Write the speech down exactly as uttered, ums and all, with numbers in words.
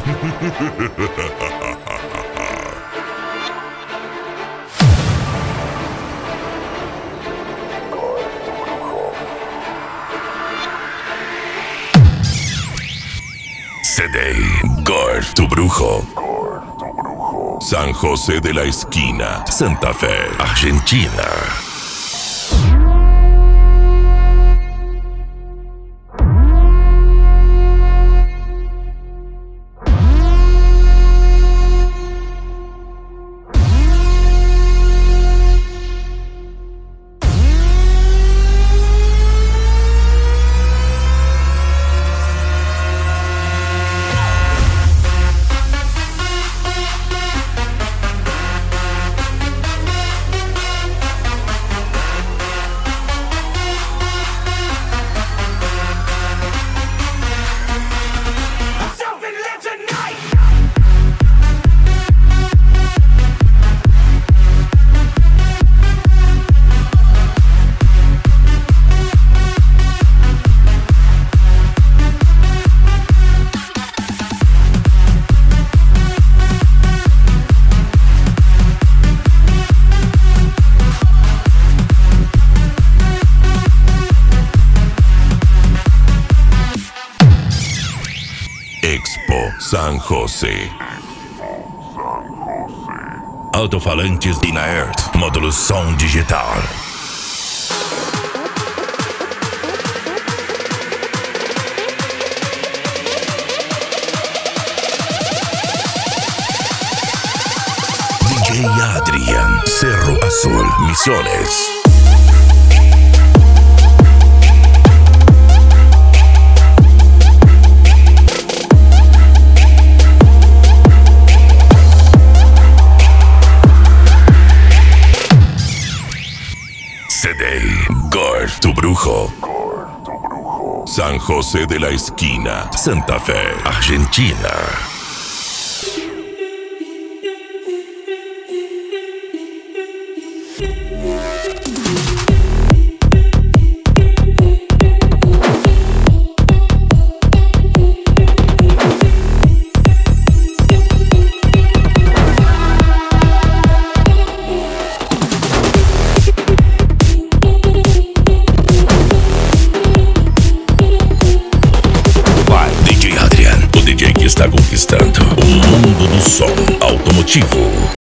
C D Gord, tu brujo. San José de la Esquina, Santa Fe, Argentina. Expo San José. Alto-falantes Dynaert, módulo som digital. D J Adrian, Cerro Azul, Misiones. C D Gord, tu brujo. San José de la Esquina, Santa Fe, Argentina. Está conquistando o mundo do som automotivo.